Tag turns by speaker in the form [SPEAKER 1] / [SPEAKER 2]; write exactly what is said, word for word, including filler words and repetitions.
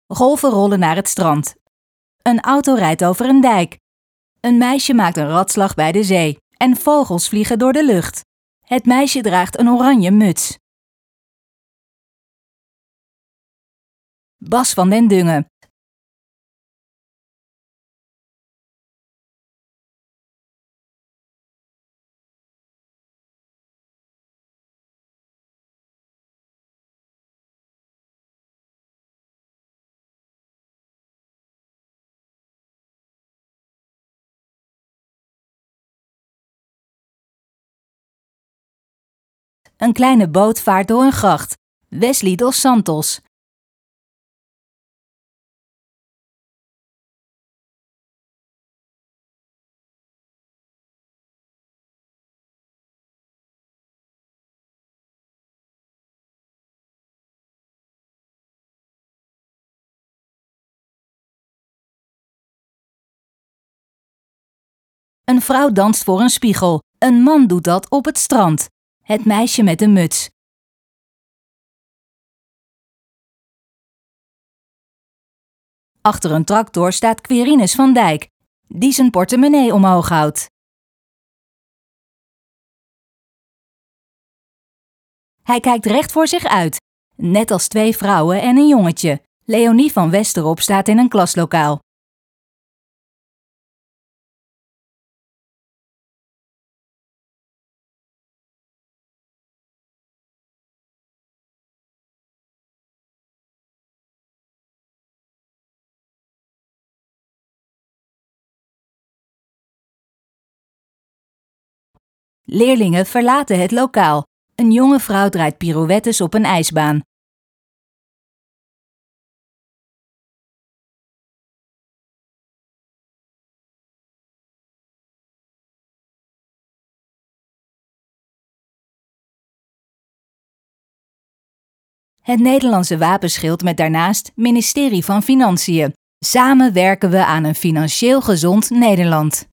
[SPEAKER 1] Golven rollen naar het strand. Een auto rijdt over een dijk. Een meisje maakt een ratslag bij de zee en vogels vliegen door de lucht. Het meisje draagt een oranje muts. Bas van den Dungen. Een kleine boot vaart door een gracht. Wesley dos Santos. Een vrouw danst voor een spiegel. Een man doet dat op het strand. Het meisje met de muts. Achter een tractor staat Quirinus van Dijk, die zijn portemonnee omhoog houdt. Hij kijkt recht voor zich uit, net als twee vrouwen en een jongetje. Leonie van Westerop staat in een klaslokaal. Leerlingen verlaten het lokaal. Een jonge vrouw draait pirouettes op een ijsbaan. Het Nederlandse wapenschild met daarnaast Ministerie van Financiën. Samen werken we aan een financieel gezond Nederland.